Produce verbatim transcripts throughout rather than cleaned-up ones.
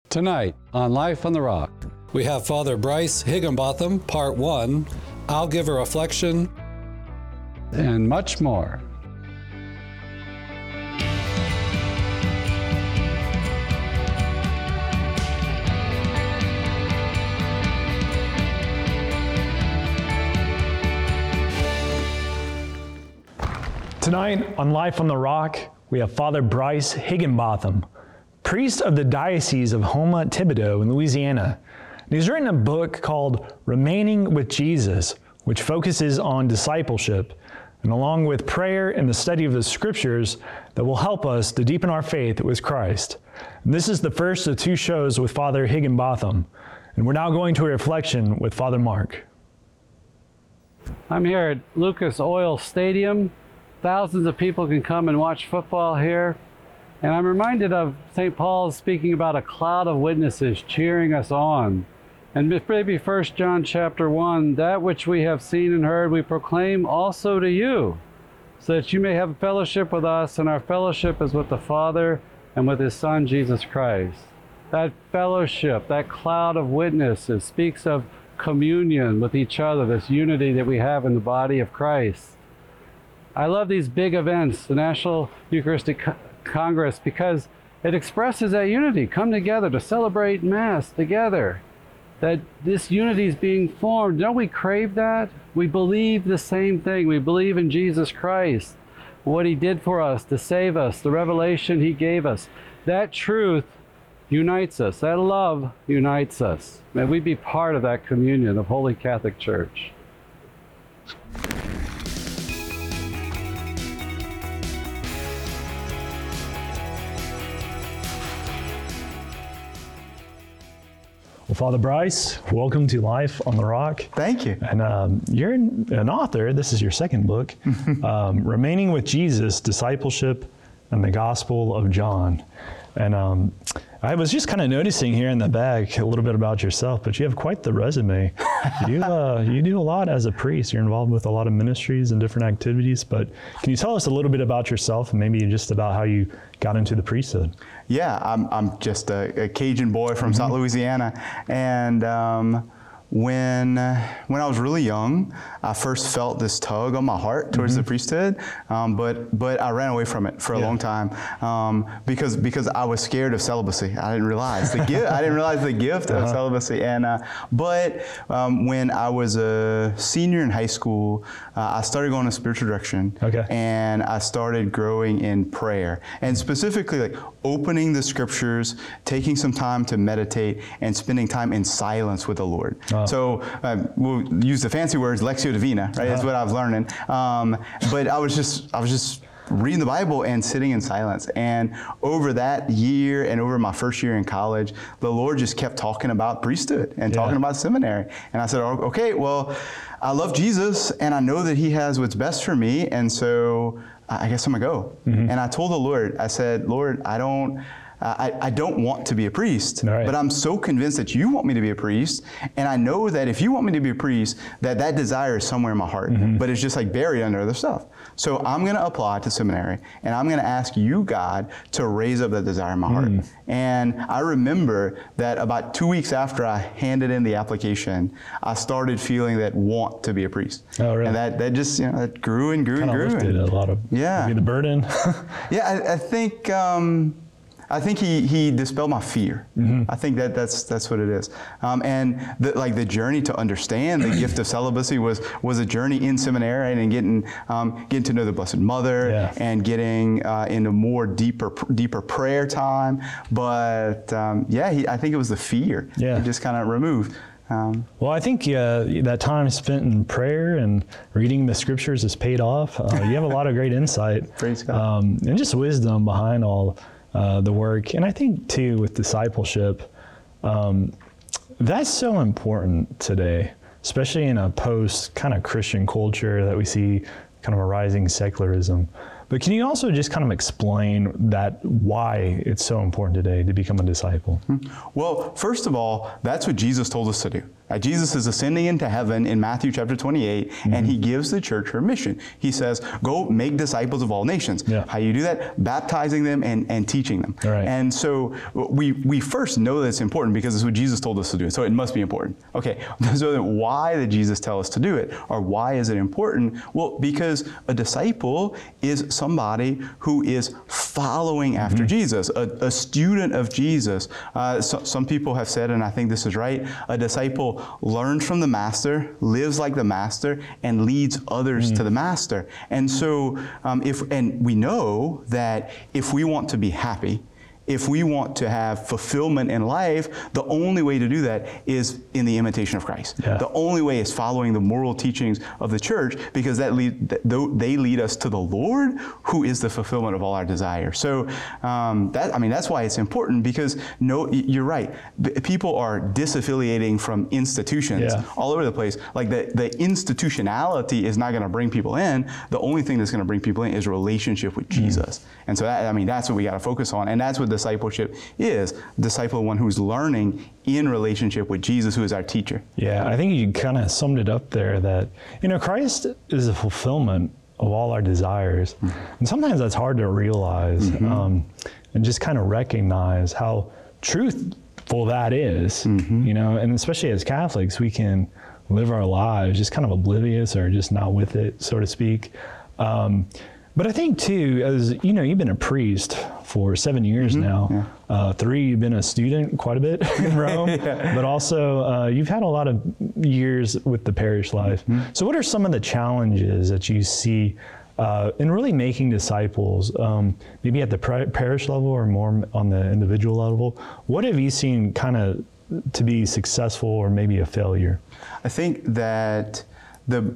Tonight on Life on the Rock, we have Father Bryce Higginbotham, Part one, I'll Give a Reflection, and much more. Tonight on Life on the Rock, we have Father Bryce Higginbotham, priest of the Diocese of Houma-Thibodaux in Louisiana. And he's written a book called Remaining with Jesus, which focuses on discipleship, and along with prayer and the study of the scriptures that will help us to deepen our faith with Christ. And this is the first of two shows with Father Higginbotham, and we're now going to a reflection with Father Mark. I'm here at Lucas Oil Stadium. Thousands of people can come and watch football here. And I'm reminded of Saint Paul speaking about a cloud of witnesses cheering us on. And maybe First John chapter one, that which we have seen and heard we proclaim also to you, so that you may have fellowship with us, and our fellowship is with the Father and with His Son, Jesus Christ. That fellowship, that cloud of witnesses speaks of communion with each other, this unity that we have in the body of Christ. I love these big events, the National Eucharistic Congress, because it expresses that unity. Come together to celebrate Mass together. That this unity is being formed. Don't we crave that? We believe the same thing. We believe in Jesus Christ, what He did for us to save us, the revelation He gave us. That truth unites us. That love unites us. May we be part of that communion of Holy Catholic Church. Well, Father Bryce, welcome to Life on the Rock. Thank you. And um, you're an author. This is your second book, um, Remaining with Jesus, Discipleship and the Gospel of John. And um, I was just kind of noticing here in the back a little bit about yourself, but you have quite the resume. You uh, you do a lot as a priest. You're involved with a lot of ministries and different activities, but can you tell us a little bit about yourself and maybe just about how you got into the priesthood? Yeah, I'm I'm just a, a Cajun boy from Mm-hmm. South Louisiana, and um, when uh, when I was really young, I first felt this tug on my heart towards Mm-hmm. the priesthood, um, but but I ran away from it for a Yeah. long time um, because because I was scared of celibacy. I didn't realize the gift. I didn't realize the gift Uh-huh. of celibacy. And uh, but um, when I was a senior in high school, uh, I started going in a spiritual direction. Okay. And I started growing in prayer, and specifically like opening the scriptures, taking some time to meditate, and spending time in silence with the Lord. Oh. So uh, we'll use the fancy words, Lectio Divina, right? Uh-huh. That's what I was learning. Um, but I was just, I was just reading the Bible and sitting in silence. And over that year and over my first year in college, the Lord just kept talking about priesthood and Yeah. talking about seminary. And I said, oh, okay, well, I love Jesus and I know that He has what's best for me. And so I guess I'm gonna go. Mm-hmm. And I told the Lord, I said, Lord, I don't, I, I don't want to be a priest, All right. but I'm so convinced that You want me to be a priest, and I know that if You want me to be a priest, that that desire is somewhere in my heart, Mm-hmm. but it's just like buried under other stuff. So I'm going to apply to seminary, and I'm going to ask You, God, to raise up that desire in my heart. Mm. And I remember that about two weeks after I handed in the application, I started feeling that want to be a priest. Oh, really? And that, that just, you know, that grew and grew Kind and of grew. lifted a lot of Yeah. maybe the burden. Yeah, I, I think um, I think he he dispelled my fear. Mm-hmm. I think that that's that's what it is. Um, and the, like the journey to understand the gift of celibacy was was a journey in seminary, right? And getting um, getting to know the Blessed Mother, Yeah. and getting uh, into more deeper deeper prayer time. But um, yeah, he, I think it was the fear. Yeah. It just kind of removed. Um, Well, I think uh, that time spent in prayer and reading the scriptures has paid off. Uh, you have a lot of great insight. Praise God. Um, and just wisdom behind all uh, the work. And I think, too, with discipleship, um, that's so important today, especially in a post kind of Christian culture that we see kind of a rising secularism. But can you also just kind of explain that why it's so important today to become a disciple? Well, first of all, that's what Jesus told us to do. Uh, Jesus is ascending into heaven in Matthew chapter twenty-eight, mm-hmm. and he gives the church her mission. He says, go make disciples of all nations. Yeah. How you do that? Baptizing them and, and teaching them. Right. And so we, we first know that it's important because it's what Jesus told us to do. So it must be important. Okay, so then why did Jesus tell us to do it? Or why is it important? Well, because a disciple is somebody who is following after mm-hmm. Jesus, a, a student of Jesus. Uh, so, some people have said, and I think this is right, a disciple learns from the master, lives like the master, and leads others mm. to the master. And so, um, if and we know that if we want to be happy, if we want to have fulfillment in life, the only way to do that is in the imitation of Christ. Yeah. The only way is following the moral teachings of the church, because that lead, they lead us to the Lord, who is the fulfillment of all our desires. So um, that I mean that's why it's important, because no, you're right. People are disaffiliating from institutions yeah. all over the place. Like the, the institutionality is not going to bring people in. The only thing that's going to bring people in is a relationship with Jesus. Mm. And so that, I mean that's what we got to focus on, and that's what the discipleship is. Disciple, one who's learning in relationship with Jesus, who is our teacher. Yeah, I think you kind of summed it up there, that, you know, Christ is the fulfillment of all our desires. Mm-hmm. And sometimes that's hard to realize, mm-hmm. um, and just kind of recognize how truthful that is, mm-hmm. you know, and especially as Catholics, we can live our lives just kind of oblivious or just not with it, so to speak. Um, But I think too, as you know, you've been a priest for seven years mm-hmm. now. Yeah. Uh, three, you've been a student quite a bit in Rome, yeah. but also uh, you've had a lot of years with the parish life. Mm-hmm. So what are some of the challenges that you see uh, in really making disciples, um, maybe at the parish level or more on the individual level? What have you seen kind of to be successful or maybe a failure? I think that the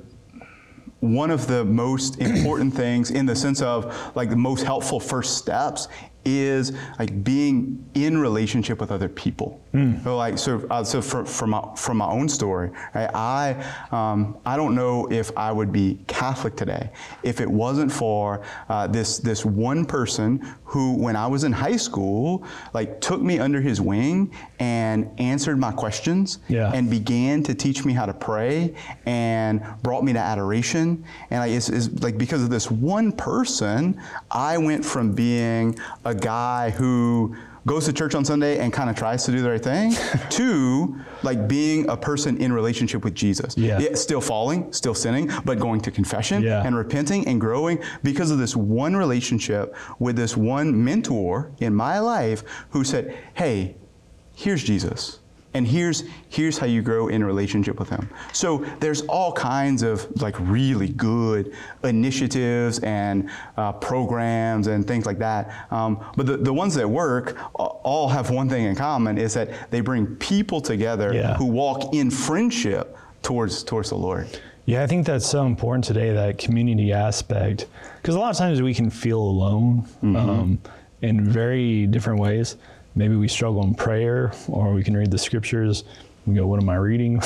one of the most important things, in the sense of like the most helpful first steps, is like being in relationship with other people. Mm. So like so uh, so for, for my from my own story, right, I um, I don't know if I would be Catholic today if it wasn't for uh, this this one person who, when I was in high school, like took me under his wing and answered my questions yeah. and began to teach me how to pray and brought me to adoration. And like it's, it's like because of this one person, I went from being a guy who goes to church on Sunday and kind of tries to do the right thing to like being a person in relationship with Jesus. Yeah. Yeah, still falling, still sinning, but going to confession yeah. and repenting and growing because of this one relationship with this one mentor in my life who said, hey, here's Jesus. And here's here's how you grow in a relationship with him. So there's all kinds of like really good initiatives and uh, programs and things like that. Um, but the, the ones that work all have one thing in common, is that they bring people together yeah. who walk in friendship towards towards the Lord. Yeah, I think that's so important today, that community aspect, because a lot of times we can feel alone mm-hmm. um, in very different ways. Maybe we struggle in prayer, or we can read the scriptures. We go, what am I reading?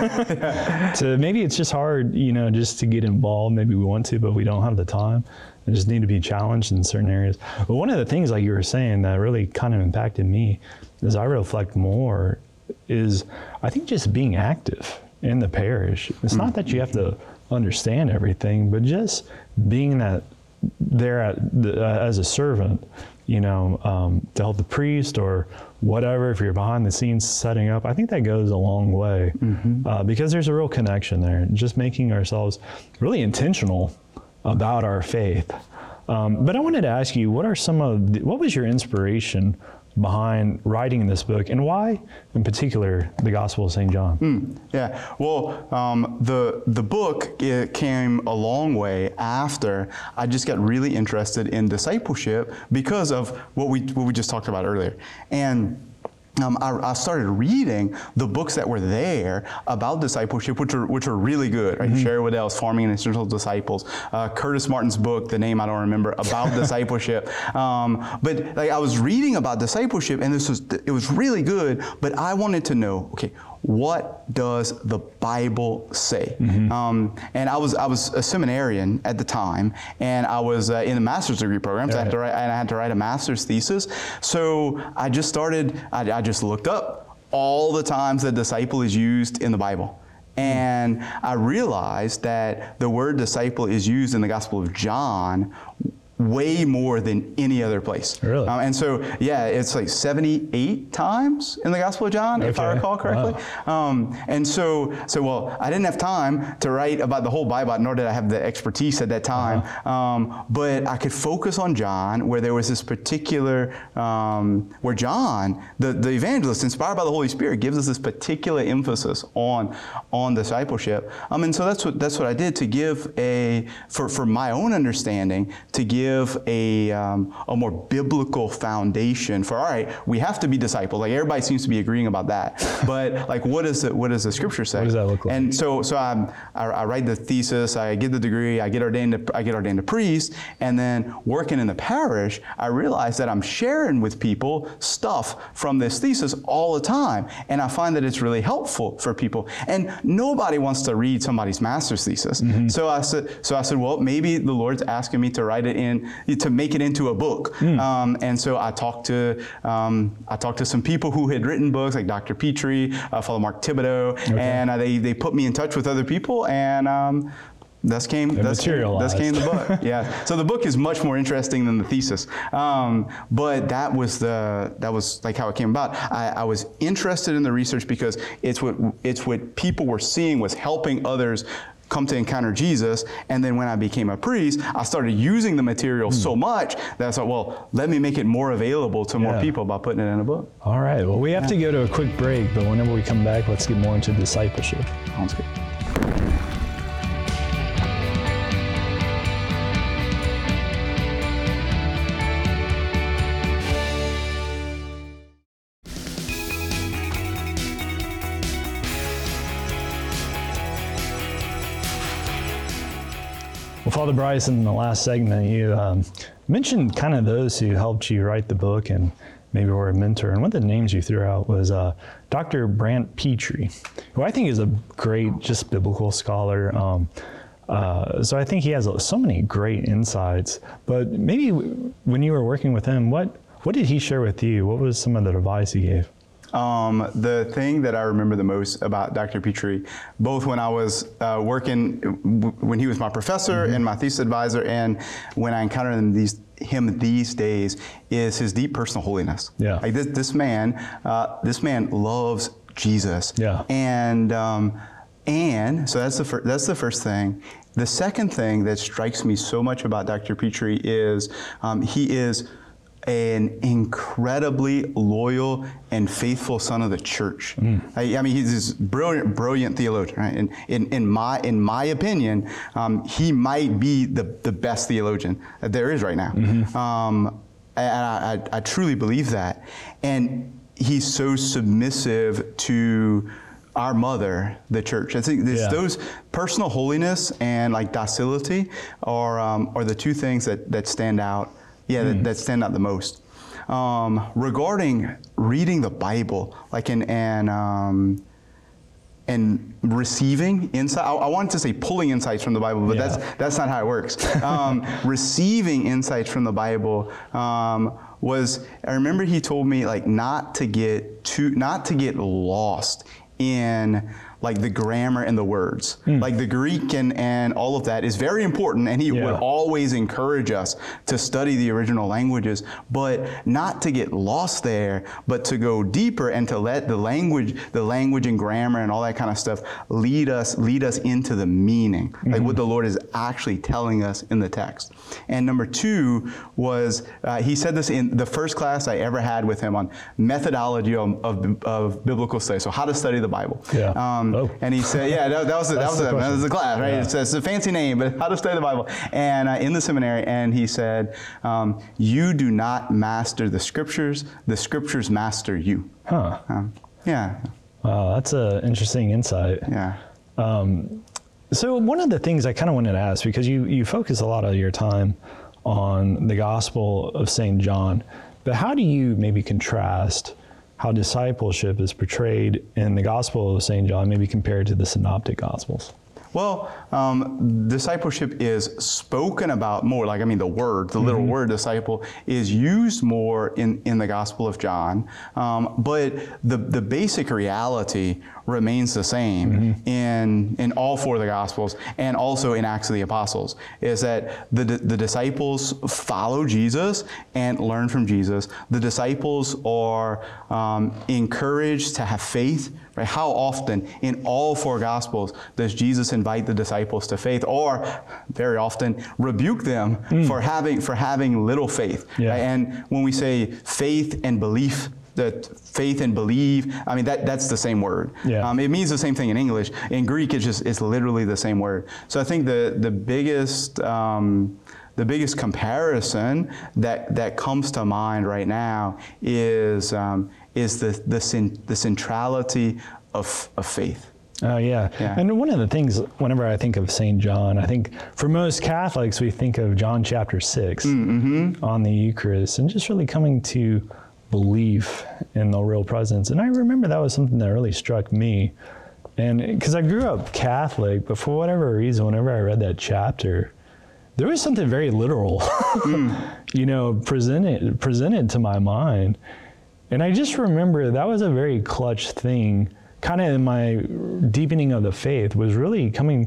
So maybe it's just hard, you know, just to get involved. Maybe we want to, but we don't have the time. We just need to be challenged in certain areas. But one of the things, like you were saying, that really kind of impacted me as I reflect more is, I think, just being active in the parish. It's not that you have to understand everything, but just being that there at the, uh, as a servant, you know, um, to help the priest or whatever, if you're behind the scenes setting up, I think that goes a long way mm-hmm. uh, because there's a real connection there. Just making ourselves really intentional about our faith. Um, but I wanted to ask you, what are some of, the, what was your inspiration behind writing this book, and why, in particular, the Gospel of Saint John? Mm, yeah, well, um, the the book it came a long way after I just got really interested in discipleship because of what we what we just talked about earlier, and. Um, I, I started reading the books that were there about discipleship, which are which are really good. Right? Mm-hmm. Sherry Weddell's Forming and Essential Disciples, uh, Curtis Martin's book, the name I don't remember, about discipleship. Um, but like I was reading about discipleship, and this was it was really good. But I wanted to know, okay, what does the Bible say? Mm-hmm. Um, and I was I was a seminarian at the time, and I was uh, in a master's degree program, so I had to write, and I had to write a master's thesis. So I just started. I, I just looked up all the times that disciple is used in the Bible. And I realized that the word disciple is used in the Gospel of John way more than any other place. Really? Um, and so, yeah, it's like seventy-eight times in the Gospel of John, okay. if I recall correctly. Wow. Um, and so, so, well, I didn't have time to write about the whole Bible, nor did I have the expertise at that time. Uh-huh. Um, but I could focus on John, where there was this particular, um, where John, the, the evangelist, inspired by the Holy Spirit, gives us this particular emphasis on, on discipleship. Um, and so that's what, that's what I did to give a, for, for my own understanding, to give a um, a more biblical foundation for, all right, we have to be disciples. Like, everybody seems to be agreeing about that, but like, what is it? What does the Scripture say? What does that look like? And so, so I, I, I write the thesis, I get the degree, I get ordained, to, I get ordained a priest, and then working in the parish, I realize that I'm sharing with people stuff from this thesis all the time, and I find that it's really helpful for people. And nobody wants to read somebody's master's thesis. Mm-hmm. So I said, so I said, well, maybe the Lord's asking me to write it in. To make it into a book. Mm. Um, and so I talked to um, I talked to some people who had written books, like Doctor Petrie, uh, Father Mark Thibodeau, okay. and uh, they, they put me in touch with other people, and um, thus came, thus came, thus came the book. Yeah. So the book is much more interesting than the thesis. Um, but that was the that was like how it came about. I, I was interested in the research because it's what it's what people were seeing was helping others come to encounter Jesus. And then when I became a priest, I started using the material mm. so much that I thought, well, let me make it more available to more yeah. people by putting it in a book. All right. Well, we have yeah. to go to a quick break, but whenever we come back, let's get more into discipleship. Sounds good. Well, Father Bryce, in the last segment, you um, mentioned kind of those who helped you write the book and maybe were a mentor. And one of the names you threw out was uh, Doctor Brant Petrie, who I think is a great, just biblical scholar. Um, uh, so I think he has so many great insights. But maybe when you were working with him, what what did he share with you? What was some of the advice he gave? Um, the thing that I remember the most about Doctor Petrie, both when I was uh, working, w- when he was my professor mm-hmm. and my thesis advisor, and when I encountered him these, him these days, is his deep personal holiness. Yeah. Like this, this man, uh, this man loves Jesus. Yeah. And um, and so that's the fir- that's the first thing. The second thing that strikes me so much about Doctor Petrie is um, he is an incredibly loyal and faithful son of the church. Mm. I, I mean, he's this brilliant, brilliant theologian, right? And in, in my in my opinion, um, he might be the, the best theologian that there is right now. Mm-hmm. Um, and I, I, I truly believe that. And he's so submissive to our mother, the church. I think yeah. those personal holiness and like docility are um, are the two things that, that stand out. Yeah, mm. that, that stand out the most. Um, regarding reading the Bible, like in and um, and receiving insight. I, I wanted to say pulling insights from the Bible, but yeah. that's that's not how it works. Um, receiving insights from the Bible um, was. I remember he told me like not to get too, not to get lost in like the grammar and the words. Mm. Like the Greek and, and all of that is very important, and he yeah. would always encourage us to study the original languages, but not to get lost there, but to go deeper and to let the language, the language and grammar and all that kind of stuff lead us, lead us into the meaning, mm-hmm. like what the Lord is actually telling us in the text. And number two was, uh, he said this in the first class I ever had with him on methodology of, of, of biblical study, so how to study the Bible. Yeah. Um, Oh. And he said, yeah, that, that was the, that was the, that was the class, right? Yeah. It's, it's a fancy name, but how to study the Bible. And uh, in the seminary, and he said, um, you do not master the scriptures, the scriptures master you. Huh. Um, yeah. Wow, that's an interesting insight. Yeah. Um, so one of the things I kind of wanted to ask, because you, you focus a lot of your time on the Gospel of Saint John, but how do you maybe contrast how discipleship is portrayed in the Gospel of Saint John, maybe compared to the Synoptic Gospels? Well, um, discipleship is spoken about more, like, I mean, the word, the literal mm-hmm. word disciple is used more in, in the Gospel of John. Um, but the, the basic reality remains the same mm-hmm. in, in all four of the Gospels and also in Acts of the Apostles, is that the, the disciples follow Jesus and learn from Jesus. The disciples are um, encouraged to have faith. Right? How often in all four Gospels does Jesus invite the disciples to faith, or very often rebuke them mm. for having for having little faith? Yeah. Right? And when we say faith and belief, that faith and believe, I mean that that's the same word. Yeah. Um, it means the same thing in English. In Greek, it's just it's literally the same word. So I think the the biggest um, the biggest comparison that that comes to mind right now is. Um, is the the, cent- the centrality of, of faith. Oh, yeah. yeah. And one of the things, whenever I think of Saint John, I think for most Catholics, we think of John chapter six mm-hmm. on the Eucharist and just really coming to belief in the real presence. And I remember that was something that really struck me. And because I grew up Catholic, but for whatever reason, whenever I read that chapter, there was something very literal, mm. you know, presented presented to my mind. And I just remember that was a very clutch thing, kind of in my deepening of the faith, was really coming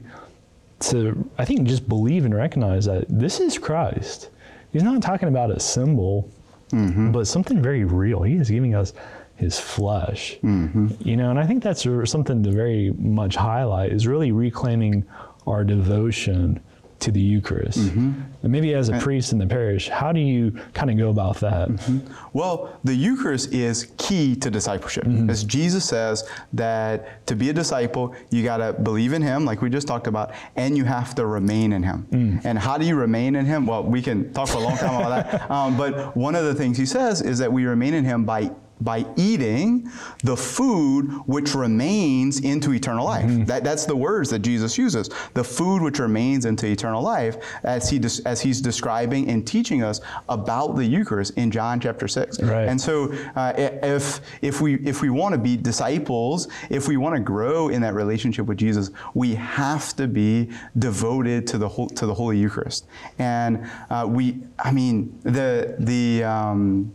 to, I think, just believe and recognize that this is Christ. He's not talking about a symbol, mm-hmm. but something very real. He is giving us his flesh. Mm-hmm. You know, and I think that's something to very much highlight, is really reclaiming our devotion to the Eucharist. Mm-hmm. And maybe as a priest in the parish, how do you kind of go about that? Mm-hmm. Well, the Eucharist is key to discipleship. Mm-hmm. As Jesus says that to be a disciple, you got to believe in him, like we just talked about, and you have to remain in him. Mm. And how do you remain in him? Well, we can talk for a long time about that. Um, but one of the things he says is that we remain in him by by eating the food which remains into eternal life. Mm-hmm. That, that's the words that Jesus uses. The food which remains into eternal life, as he as he's describing and teaching us about the Eucharist in John chapter six. Right. And so, uh, if if we if we want to be disciples, if we want to grow in that relationship with Jesus, we have to be devoted to the whole, to the Holy Eucharist. And uh, we, I mean, the the um,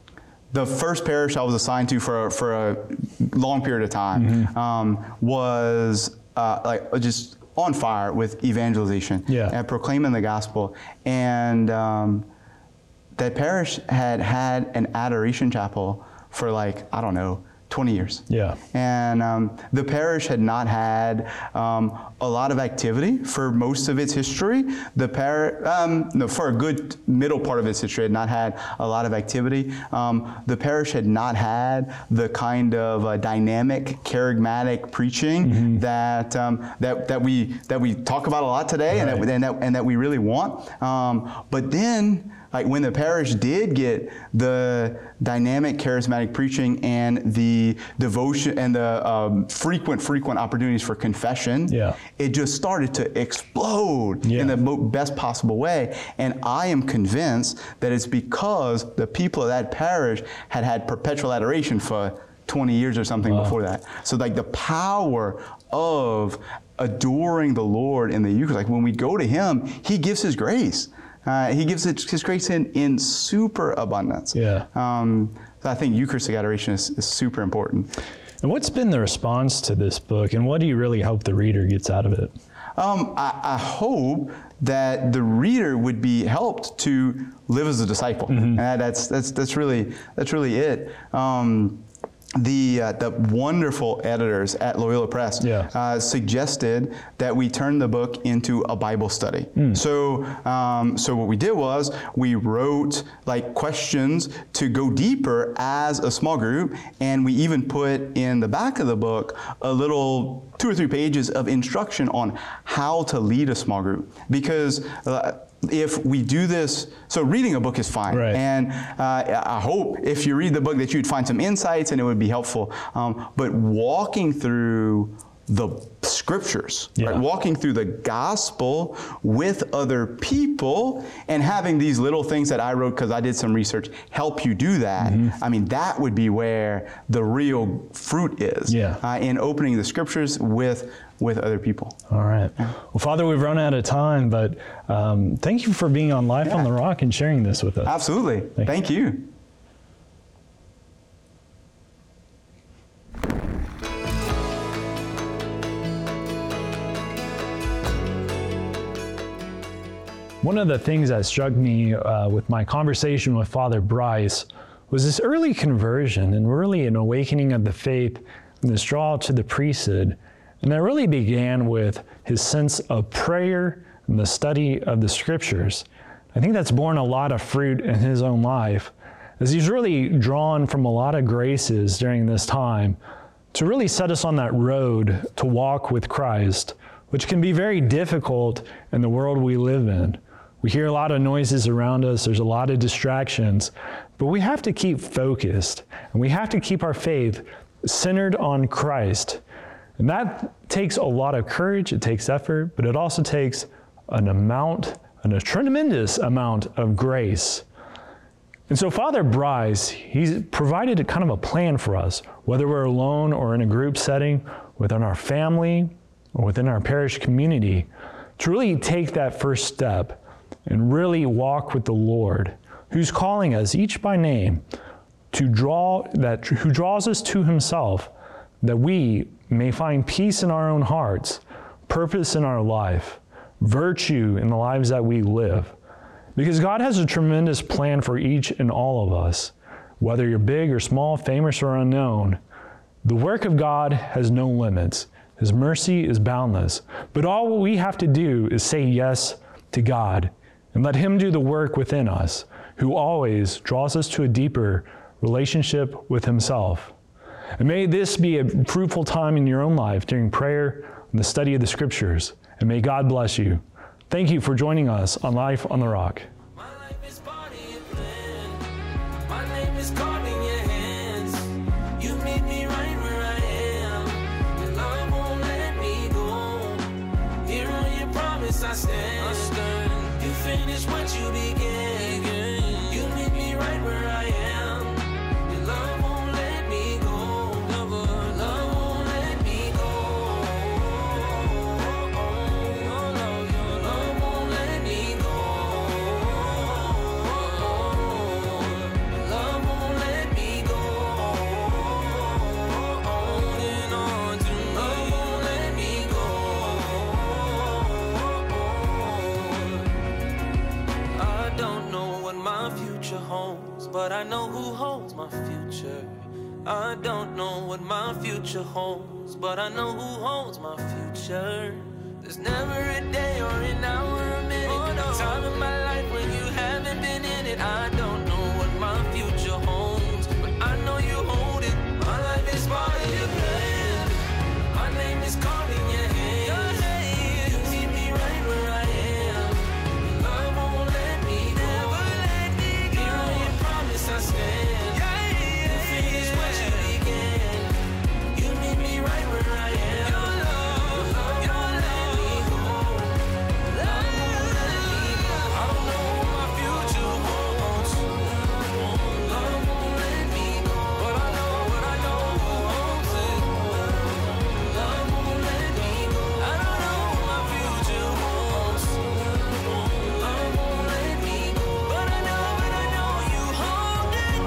The first parish I was assigned to for a, for a long period of time mm-hmm. um, was uh, like just on fire with evangelization yeah. and proclaiming the gospel. And um, that parish had had an adoration chapel for like, I don't know, twenty years. Yeah. And um, the parish had not had um, a lot of activity for most of its history. The par- um, no, for a good middle part of its history, had not had a lot of activity. Um, the parish had not had the kind of uh, dynamic, charismatic preaching mm-hmm. that um, that that we that we talk about a lot today, right. and, that, and that and that we really want. Um, but then. Like when the parish did get the dynamic, charismatic preaching and the devotion and the um, frequent, frequent opportunities for confession, yeah. it just started to explode yeah. in the best possible way. And I am convinced that it's because the people of that parish had had perpetual adoration for twenty years or something wow. before that. So like the power of adoring the Lord in the Eucharist, like when we go to him, he gives his grace. Uh, he gives it, his grace in, in super abundance. Yeah. Um, so I think Eucharistic adoration is, is super important. And what's been the response to this book, and what do you really hope the reader gets out of it? Um, I, I hope that the reader would be helped to live as a disciple, mm-hmm. and that's that's that's really that's really it. Um, The uh, the wonderful editors at Loyola Press yeah. uh, suggested that we turn the book into a Bible study. Mm. So um, so what we did was we wrote like questions to go deeper as a small group, and we even put in the back of the book a little two or three pages of instruction on how to lead a small group, because uh, if we do this, so reading a book is fine. Right. And uh, I hope if you read the book that you'd find some insights and it would be helpful. Um, but walking through the scriptures, Yeah. right? Walking through the gospel with other people and having these little things that I wrote because I did some research help you do that. Mm-hmm. I mean, that would be where the real fruit is. Yeah. Uh, in opening the scriptures with with other people. All right. Well, Father, we've run out of time, but um, thank you for being on Life Yeah. on the Rock and sharing this with us. Absolutely. Thank Thank you. One of the things that struck me uh, with my conversation with Father Bryce was this early conversion and really an awakening of the faith and this draw to the priesthood. And that really began with his sense of prayer and the study of the scriptures. I think that's borne a lot of fruit in his own life, as he's really drawn from a lot of graces during this time to really set us on that road to walk with Christ, which can be very difficult in the world we live in. We hear a lot of noises around us, there's a lot of distractions, but we have to keep focused, and we have to keep our faith centered on Christ. And that takes a lot of courage, it takes effort, but it also takes an amount, and a tremendous amount of grace. And so Father Bryce, he's provided a kind of a plan for us, whether we're alone or in a group setting, within our family or within our parish community, to really take that first step and really walk with the Lord, who's calling us each by name to draw that, who draws us to himself, that we may find peace in our own hearts, purpose in our life, virtue in the lives that we live. Because God has a tremendous plan for each and all of us, whether you're big or small, famous or unknown. The work of God has no limits. His mercy is boundless. But all we have to do is say yes to God and let him do the work within us, who always draws us to a deeper relationship with himself. And may this be a fruitful time in your own life during prayer and the study of the scriptures. And may God bless you. Thank you for joining us on Life on the Rock. My life is part of your plan. My name is carved in your hands. You meet me right where I am. Your love won't let me go. Here on your promise I stand. I stand. You finish what you began. You meet me right where I am. Your love won't let me go. Never, love won't let me go. Your love, your love won't let me go. Love won't let me go. Holding on to me. Love won't let me go. I don't know what my future holds, but I know who holds my future. I don't know what my future holds, but I know who holds my future. There's never a day or an hour or a minute, oh, no. time in my life when you haven't been in it. I don't know what my future holds, but I know you hold it. My life is part of your plan. My name is carved in your hand. You meet me right where I am. Your love won't let me go. Never let me go. Here on your promise I stand. Yeah, yeah, you finish what you began. You meet me right where I am. Your love, your love, your let me go. Love won't let me go. I don't know what my future holds. Love won't let me go. But I know, but I know who holds it. Love won't let me go. I don't know what my future holds. Love won't let me go. But I know, but I know you hold it.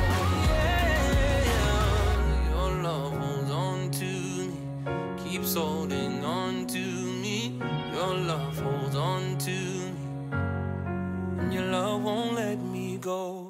Yeah. Your love holds on to me. Keeps holding on to me. Your love holds on to me. And your love won't let me go.